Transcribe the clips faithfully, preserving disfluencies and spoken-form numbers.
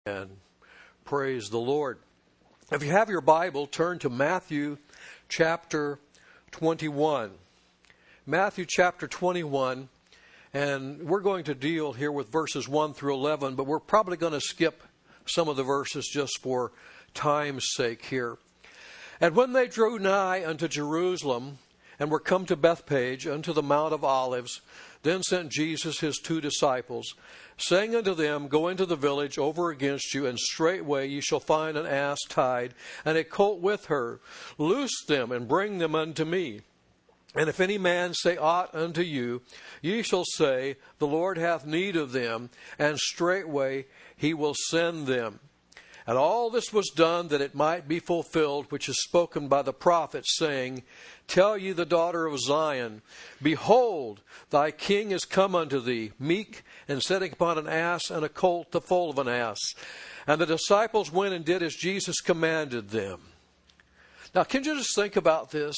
And praise the Lord. If you have your Bible, turn to Matthew chapter twenty-one. Matthew chapter twenty-one, and we're going to deal here with verses one through eleven, but we're probably going to skip some of the verses just for time's sake here. And when they drew nigh unto Jerusalem, and were come to Bethphage, unto the Mount of Olives, then sent Jesus his two disciples, saying unto them, Go into the village over against you, and straightway ye shall find an ass tied, and a colt with her. Loose them, and bring them unto me. And if any man say aught unto you, ye shall say, The Lord hath need of them, and straightway he will send them. And all this was done that it might be fulfilled, which is spoken by the prophet, saying, Tell ye the daughter of Zion, Behold, thy king is come unto thee, meek, and sitting upon an ass, and a colt, the foal of an ass. And the disciples went and did as Jesus commanded them. Now, can you just think about this?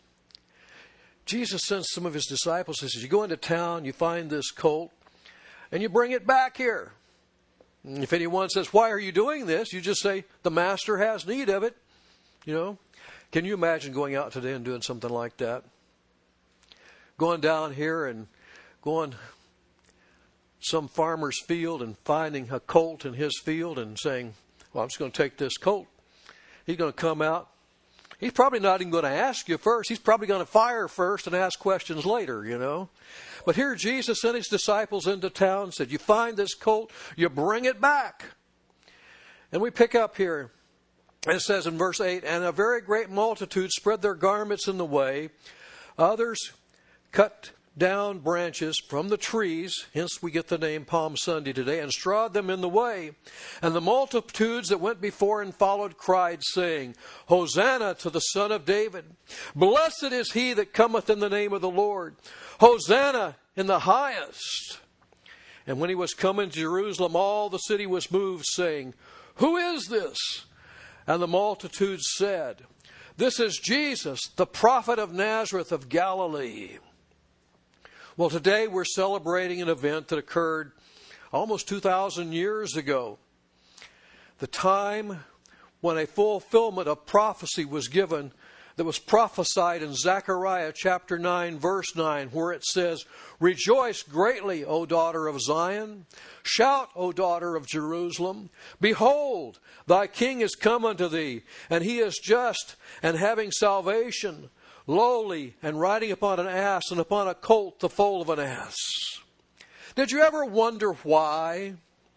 Jesus sends some of his disciples, he says, You go into town, you find this colt, and you bring it back here. If anyone says, Why are you doing this? You just say, The master has need of it. You know, can you imagine going out today and doing something like that? Going down here and going some farmer's field and finding a colt in his field and saying, Well, I'm just going to take this colt. He's going to come out. He's probably not even going to ask you first. He's probably going to fire first and ask questions later, you know. But here Jesus sent his disciples into town and said, You find this colt, you bring it back. And we pick up here. And it says in verse eight, And a very great multitude spread their garments in the way. Others cut down branches from the trees, hence we get the name Palm Sunday today, and strawed them in the way. And the multitudes that went before and followed cried, saying, Hosanna to the Son of David. Blessed is he that cometh in the name of the Lord. Hosanna in the highest. And when he was come into Jerusalem, all the city was moved, saying, Who is this? And the multitude said, This is Jesus, the prophet of Nazareth of Galilee. Well, today we're celebrating an event that occurred almost two thousand years ago. The time when a fulfillment of prophecy was given that was prophesied in Zechariah chapter nine, verse nine, where it says, Rejoice greatly, O daughter of Zion. Shout, O daughter of Jerusalem. Behold, thy king is come unto thee, and he is just and having salvation, lowly, and riding upon an ass, and upon a colt, the foal of an ass. Did you ever wonder why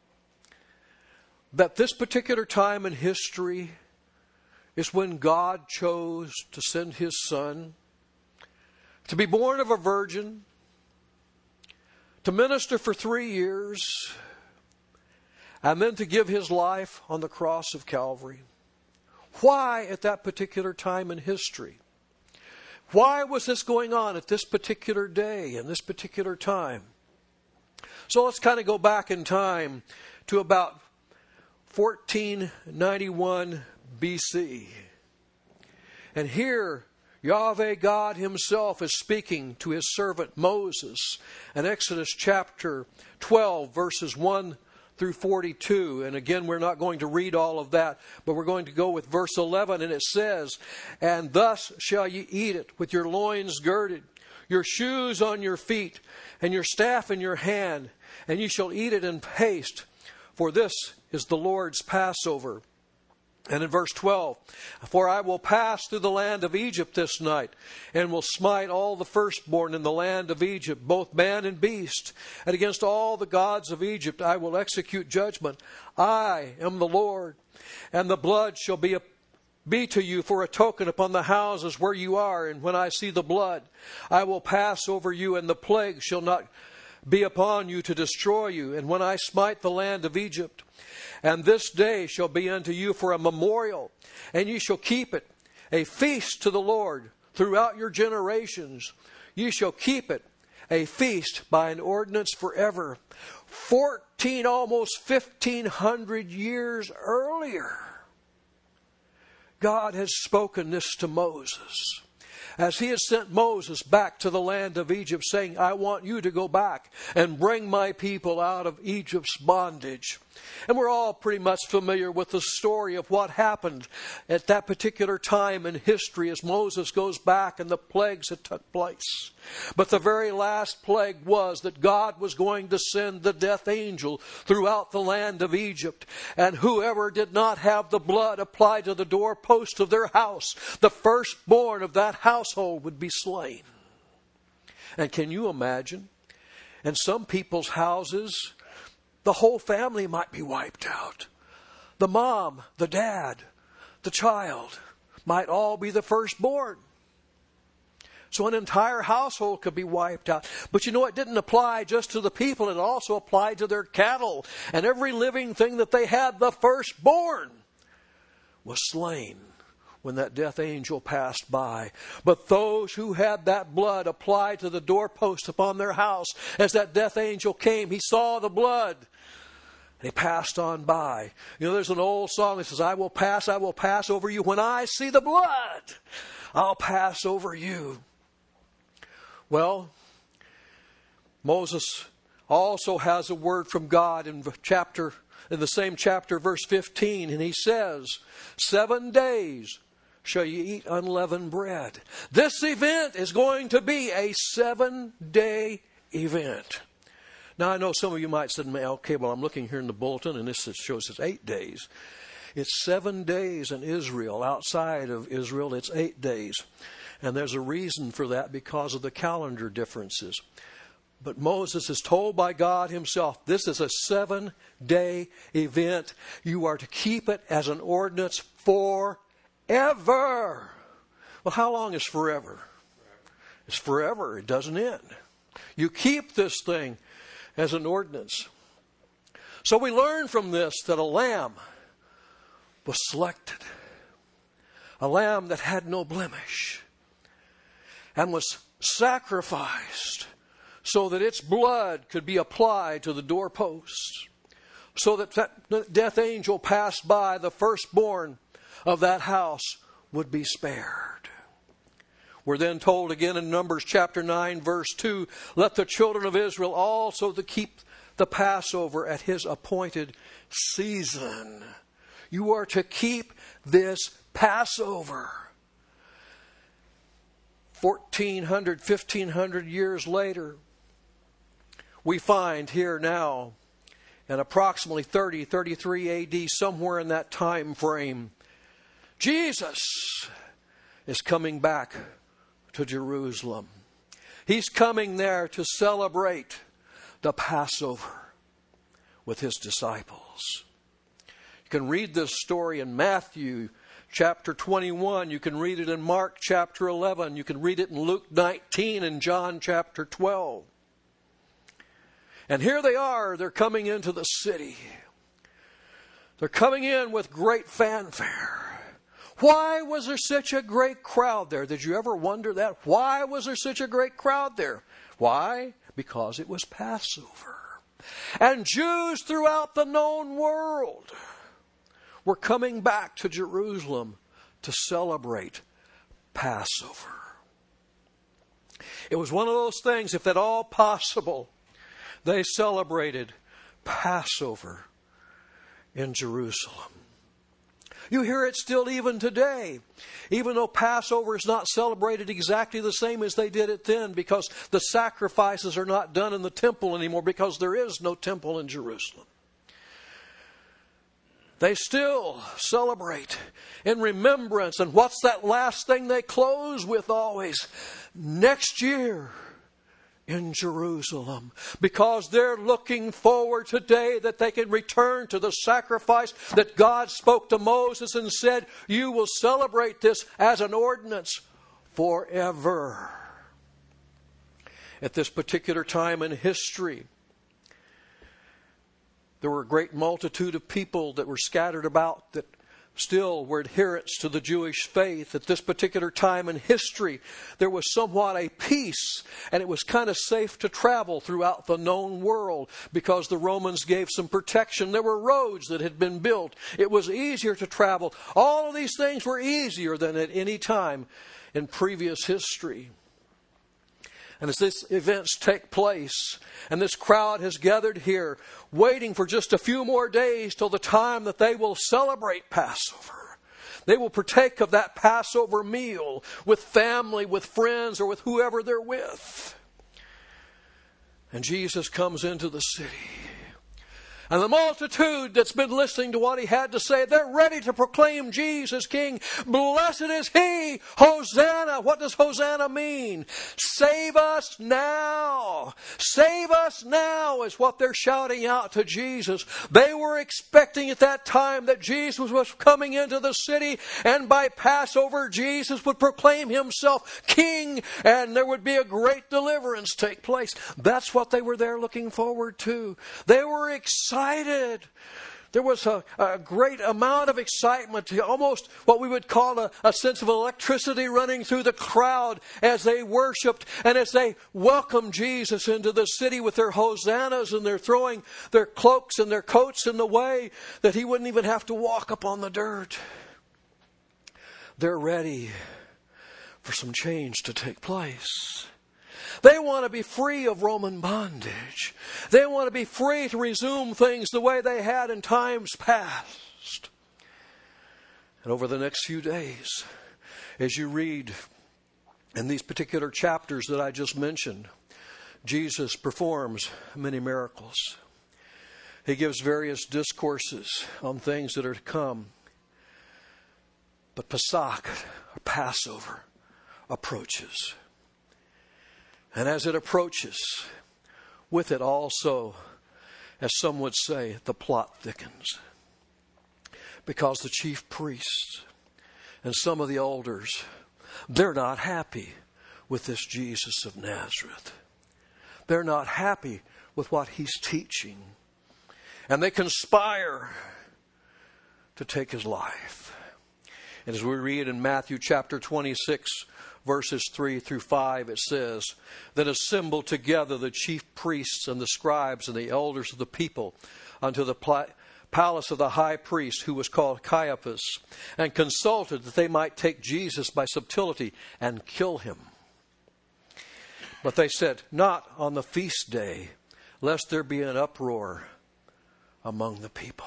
that this particular time in history is when God chose to send his Son to be born of a virgin, to minister for three years, and then to give his life on the cross of Calvary? Why at that particular time in history? Why was this going on at this particular day and this particular time? So let's kind of go back in time to about fourteen ninety-one B C. And here, Yahweh God himself is speaking to his servant Moses in Exodus chapter twelve, verses one through forty-two. And again, we're not going to read all of that, but we're going to go with verse eleven. And it says, And thus shall ye eat it, with your loins girded, your shoes on your feet, and your staff in your hand, and ye shall eat it in haste, for this is the Lord's Passover. And in verse twelve, For I will pass through the land of Egypt this night, and will smite all the firstborn in the land of Egypt, both man and beast. And against all the gods of Egypt I will execute judgment. I am the Lord. And the blood shall be, a, be to you for a token upon the houses where you are. And when I see the blood, I will pass over you, and the plague shall not be upon you to destroy you. And when I smite the land of Egypt, and this day shall be unto you for a memorial, and ye shall keep it, a feast to the Lord throughout your generations. Ye shall keep it, a feast by an ordinance forever. Fourteen, almost fifteen hundred years earlier, God has spoken this to Moses. as he has sent Moses back to the land of Egypt, saying, I want you to go back and bring my people out of Egypt's bondage. And we're all pretty much familiar with the story of what happened at that particular time in history as Moses goes back and the plagues had took place. But the very last plague was that God was going to send the death angel throughout the land of Egypt. And whoever did not have the blood applied to the doorpost of their house, the firstborn of that household would be slain. And can you imagine? In some people's houses, the whole family might be wiped out. The mom, the dad, the child might all be the firstborn. So an entire household could be wiped out. But you know, it didn't apply just to the people. It also applied to their cattle. And every living thing that they had, the firstborn, was slain when that death angel passed by. But those who had that blood applied to the doorpost upon their house, as that death angel came, he saw the blood. And he passed on by. You know, there's an old song that says, I will pass, I will pass over you. When I see the blood, I'll pass over you. Well, Moses also has a word from God in chapter, in the same chapter, verse fifteen. And he says, seven days shall you eat unleavened bread. This event is going to be a seven-day event. Now, I know some of you might say, okay, well, I'm looking here in the bulletin, and this shows it's eight days. It's seven days in Israel. Outside of Israel, it's eight days. And there's a reason for that because of the calendar differences. But Moses is told by God himself, this is a seven-day event. You are to keep it as an ordinance forever. Well, how long is forever? It's forever. It doesn't end. You keep this thing as an ordinance. So we learn from this that a lamb was selected. A lamb that had no blemish. And was sacrificed so that its blood could be applied to the doorposts. So that that death angel passed by, the firstborn of that house would be spared. We're then told again in Numbers chapter nine, verse two, let the children of Israel also to keep the Passover at his appointed season. You are to keep this Passover. fourteen hundred, fifteen hundred years later, we find here now, in approximately thirty, thirty-three A D, somewhere in that time frame, Jesus is coming back to Jerusalem. He's coming there to celebrate the Passover with his disciples. You can read this story in Matthew chapter twenty-one. You can read it in Mark chapter eleven. You can read it in Luke nineteen and John chapter twelve. And here they are. They're coming into the city. They're coming in with great fanfare. Why was there such a great crowd there? Did you ever wonder that? Why was there such a great crowd there? Why? Because it was Passover. And Jews throughout the known world were coming back to Jerusalem to celebrate Passover. It was one of those things, if at all possible, they celebrated Passover in Jerusalem. You hear it still even today. Even though Passover is not celebrated exactly the same as they did it then, because the sacrifices are not done in the temple anymore, because there is no temple in Jerusalem. They still celebrate in remembrance. And what's that last thing they close with always? Next year in Jerusalem, because they're looking forward today that they can return to the sacrifice that God spoke to Moses and said, you will celebrate this as an ordinance forever. At this particular time in history, there were a great multitude of people that were scattered about that still were adherents to the Jewish faith. At this particular time in history, there was somewhat a peace, and it was kind of safe to travel throughout the known world because the Romans gave some protection. There were roads that had been built. It was easier to travel. All of these things were easier than at any time in previous history. And as these events take place, and this crowd has gathered here, waiting for just a few more days till the time that they will celebrate Passover. They will partake of that Passover meal with family, with friends, or with whoever they're with. And Jesus comes into the city. And the multitude that's been listening to what he had to say, they're ready to proclaim Jesus King. Blessed is he! Hosanna! What does Hosanna mean? Save us now! Save us now is what they're shouting out to Jesus. They were expecting at that time that Jesus was coming into the city, and by Passover Jesus would proclaim himself King, and there would be a great deliverance take place. That's what they were there looking forward to. They were excited. There was a, a great amount of excitement, almost what we would call a, a sense of electricity running through the crowd as they worshiped and as they welcomed Jesus into the city with their hosannas, and they're throwing their cloaks and their coats in the way that he wouldn't even have to walk upon the dirt. They're ready for some change to take place. They want to be free of Roman bondage. They want to be free to resume things the way they had in times past. And over the next few days, as you read in these particular chapters that I just mentioned, Jesus performs many miracles. He gives various discourses on things that are to come. But Pesach, or Passover, approaches. And as it approaches, with it also, as some would say, the plot thickens. Because the chief priests and some of the elders, they're not happy with this Jesus of Nazareth. They're not happy with what he's teaching. And they conspire to take his life. And as we read in Matthew chapter twenty-six, verses three through five, it says, Then assembled together the chief priests and the scribes and the elders of the people unto the pla- palace of the high priest, who was called Caiaphas, and consulted that they might take Jesus by subtlety and kill him. But they said, Not on the feast day, lest there be an uproar among the people.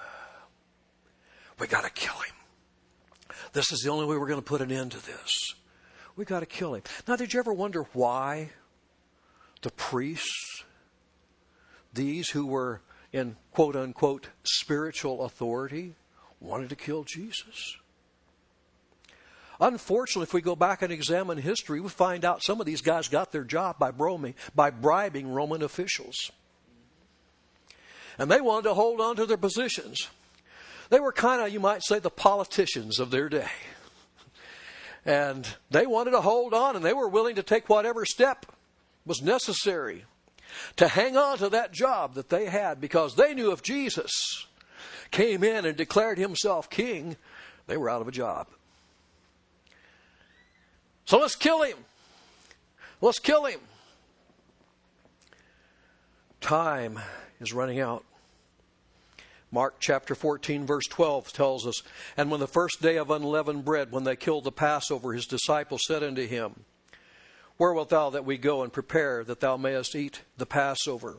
We got to kill him. This is the only way we're going to put an end to this. We got to kill him. Now, did you ever wonder why the priests, these who were in quote unquote spiritual authority, wanted to kill Jesus? Unfortunately, if we go back and examine history, we find out some of these guys got their job by bribing, by bribing Roman officials. And they wanted to hold on to their positions. They were kind of, you might say, the politicians of their day. And they wanted to hold on, and they were willing to take whatever step was necessary to hang on to that job that they had, because they knew if Jesus came in and declared himself king, they were out of a job. So let's kill him. Let's kill him. Time is running out. Mark chapter fourteen, verse twelve tells us, And when the first day of unleavened bread, when they killed the Passover, his disciples said unto him, Where wilt thou that we go and prepare that thou mayest eat the Passover?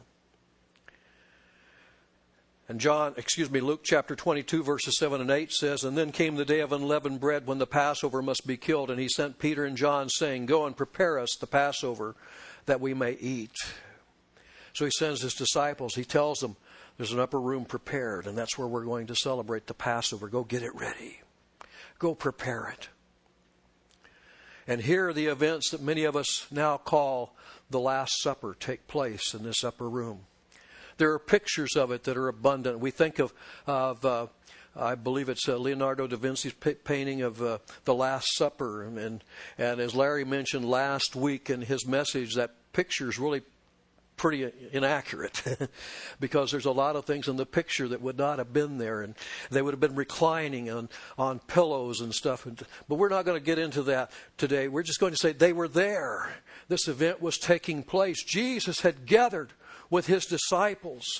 And John, excuse me, Luke chapter twenty-two, verses seven and eight says, And then came the day of unleavened bread, when the Passover must be killed, and he sent Peter and John, saying, Go and prepare us the Passover, that we may eat. So he sends his disciples, he tells them, There's an upper room prepared, and that's where we're going to celebrate the Passover. Go get it ready. Go prepare it. And here are the events that many of us now call the Last Supper take place in this upper room. There are pictures of it that are abundant. We think of, of uh, I believe it's uh, Leonardo da Vinci's p- painting of uh, the Last Supper. And, and, and as Larry mentioned last week in his message, that picture is really pretty inaccurate because there's a lot of things in the picture that would not have been there, and they would have been reclining on, on pillows and stuff. But we're not going to get into that today. We're just going to say they were there. This event was taking place. Jesus had gathered with his disciples.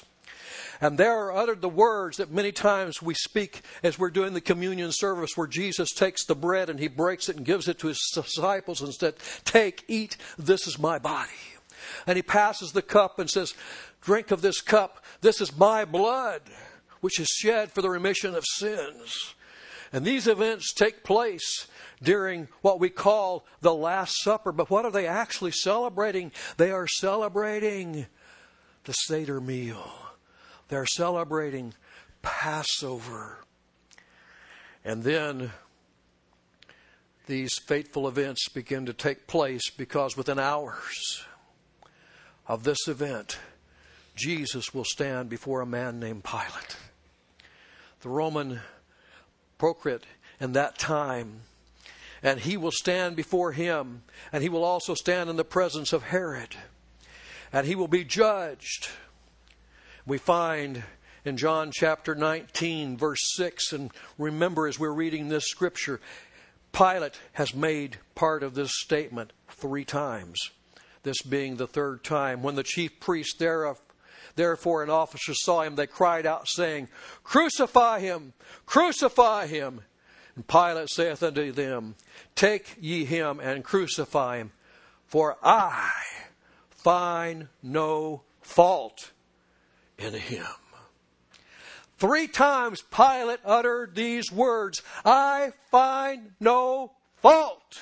And there are uttered the words that many times we speak as we're doing the communion service, where Jesus takes the bread and he breaks it and gives it to his disciples and said, "Take, eat, this is my body." And he passes the cup and says, "Drink of this cup. This is my blood, which is shed for the remission of sins." And these events take place during what we call the Last Supper. But what are they actually celebrating? They are celebrating the Seder meal. They're celebrating Passover. And then these fateful events begin to take place, because within hours of this event, Jesus will stand before a man named Pilate. The Roman procrit in that time. And he will stand before him. And he will also stand in the presence of Herod. And he will be judged. We find in John chapter nineteen, verse six, and remember as we're reading this scripture, Pilate has made part of this statement three times, this being the third time. When the chief priests thereof, therefore and officers saw him, they cried out, saying, "Crucify him! Crucify him!" And Pilate saith unto them, "Take ye him and crucify him, for I find no fault in him." Three times Pilate uttered these words, "I find no fault."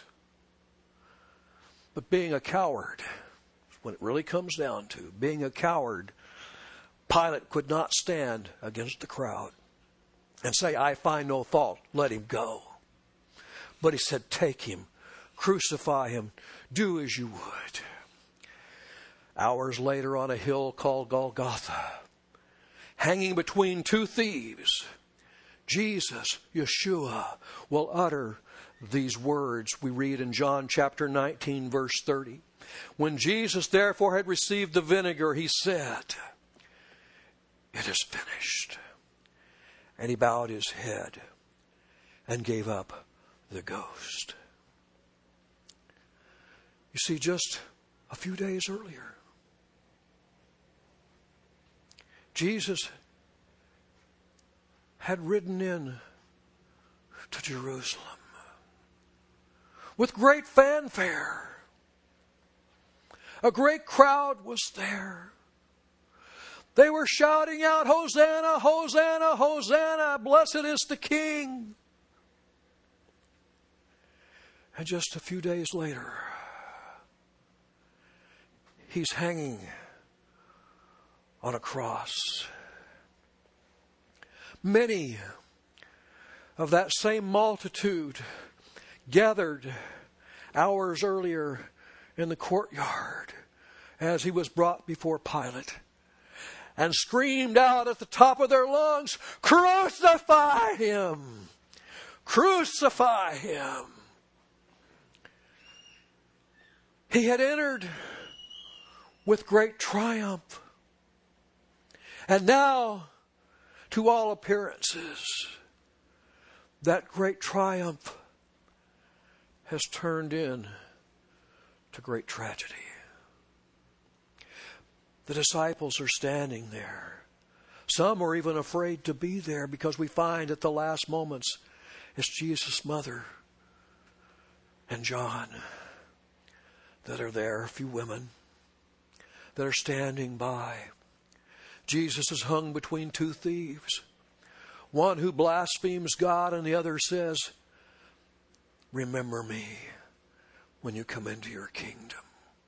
But being a coward, when it really comes down to being a coward, Pilate could not stand against the crowd and say, "I find no fault, let him go." But he said, "Take him, crucify him, do as you would." Hours later, on a hill called Golgotha, hanging between two thieves, Jesus, Yeshua, will utter these words we read in John chapter nineteen, verse thirty. When Jesus therefore had received the vinegar, he said, "It is finished." And he bowed his head and gave up the ghost. You see, just a few days earlier, Jesus had ridden in to Jerusalem with great fanfare. A great crowd was there. They were shouting out, "Hosanna, Hosanna, Hosanna, blessed is the King." And just a few days later, he's hanging on a cross. Many of that same multitude gathered hours earlier in the courtyard as he was brought before Pilate, and screamed out at the top of their lungs, "Crucify him! Crucify him!" He had entered with great triumph. And now, to all appearances, that great triumph has turned in to great tragedy. The disciples are standing there. Some are even afraid to be there, because we find at the last moments it's Jesus' mother and John that are there, a few women that are standing by. Jesus is hung between two thieves. One who blasphemes God, and the other says, "Remember me when you come into your kingdom."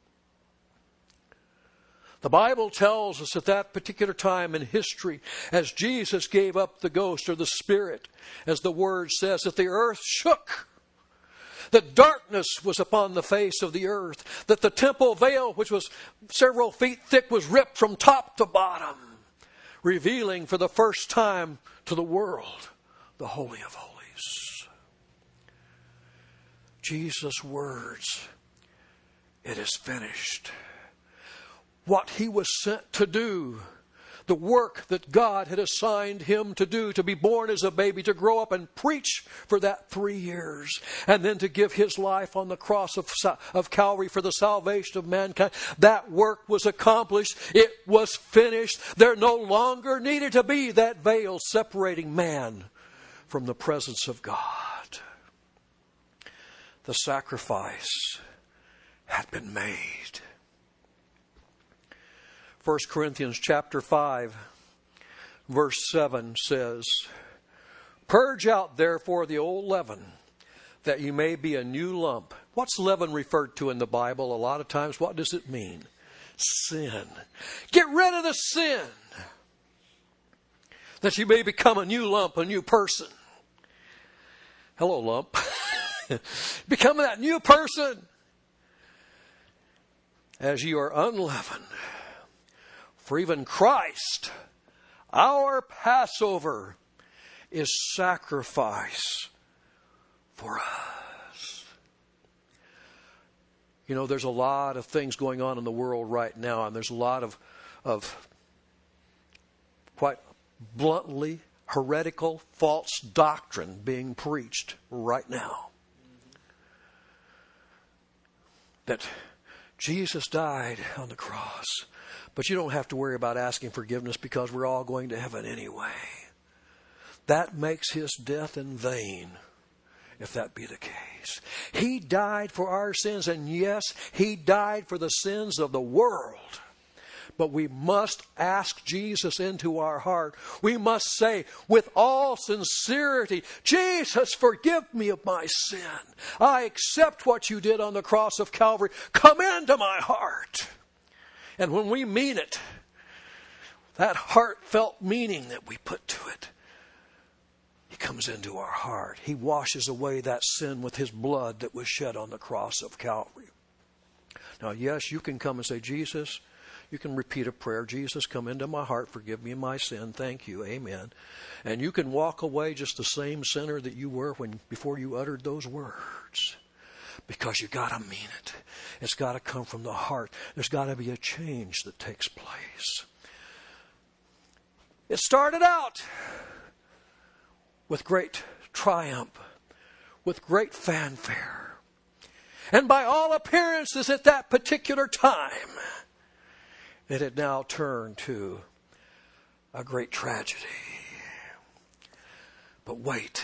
The Bible tells us at that particular time in history, as Jesus gave up the ghost or the spirit, as the word says, that the earth shook. That darkness was upon the face of the earth. That the temple veil, which was several feet thick, was ripped from top to bottom, revealing for the first time to the world the Holy of Holies. Jesus' words, "It is finished." What he was sent to do, the work that God had assigned him to do, to be born as a baby, to grow up and preach for that three years, and then to give his life on the cross of, of Calvary for the salvation of mankind. That work was accomplished. It was finished. There no longer needed to be that veil separating man from the presence of God. The sacrifice had been made. First Corinthians chapter five, verse seven says, "Purge out therefore the old leaven, that you may be a new lump." What's leaven referred to in the Bible? A lot of times, what does it mean? Sin. Get rid of the sin, that you may become a new lump, a new person. Hello, lump. Become that new person as you are unleavened. For even Christ, our Passover, is sacrifice for us. You know, there's a lot of things going on in the world right now, and there's a lot of, of quite bluntly heretical, false doctrine being preached right now. That Jesus died on the cross, but you don't have to worry about asking forgiveness because we're all going to heaven anyway. That makes his death in vain, if that be the case. He died for our sins, and yes, he died for the sins of the world. But we must ask Jesus into our heart. We must say with all sincerity, "Jesus, forgive me of my sin. I accept what you did on the cross of Calvary. Come into my heart." And when we mean it, that heartfelt meaning that we put to it, he comes into our heart. He washes away that sin with his blood that was shed on the cross of Calvary. Now, yes, you can come and say, "Jesus," you can repeat a prayer. "Jesus, come into my heart. Forgive me my sin. Thank you. Amen." And you can walk away just the same sinner that you were when before you uttered those words. Because you got to mean it. It's got to come from the heart. There's got to be a change that takes place. It started out with great triumph, with great fanfare. And by all appearances at that particular time, it had now turned to a great tragedy. But wait.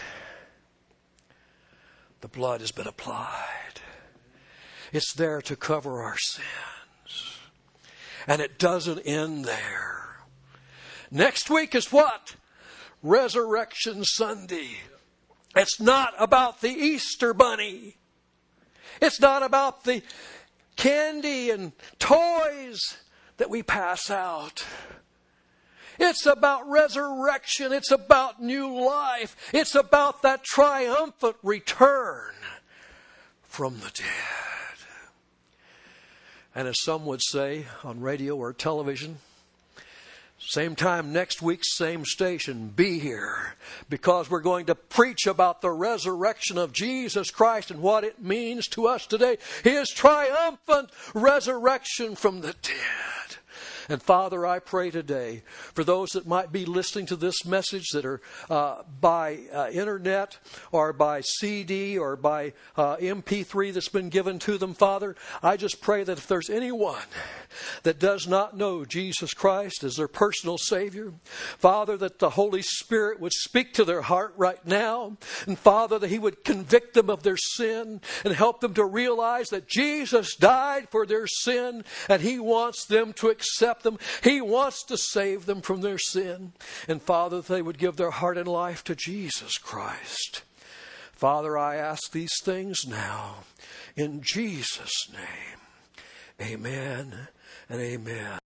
The blood has been applied. It's there to cover our sins. And it doesn't end there. Next week is what? Resurrection Sunday. It's not about the Easter bunny. It's not about the candy and toys that we pass out. It's about resurrection. It's about new life. It's about that triumphant return from the dead. And as some would say on radio or television, same time next week, same station, be here, because we're going to preach about the resurrection of Jesus Christ and what it means to us today. His triumphant resurrection from the dead. And Father, I pray today for those that might be listening to this message that are uh, by uh, internet or by C D or by uh, M P three that's been given to them, Father, I just pray that if there's anyone that does not know Jesus Christ as their personal Savior, Father, that the Holy Spirit would speak to their heart right now. And Father, that He would convict them of their sin and help them to realize that Jesus died for their sin and He wants them to accept them. He wants to save them from their sin. And Father, that they would give their heart and life to Jesus Christ. Father, I ask these things now in Jesus' name. Amen and amen.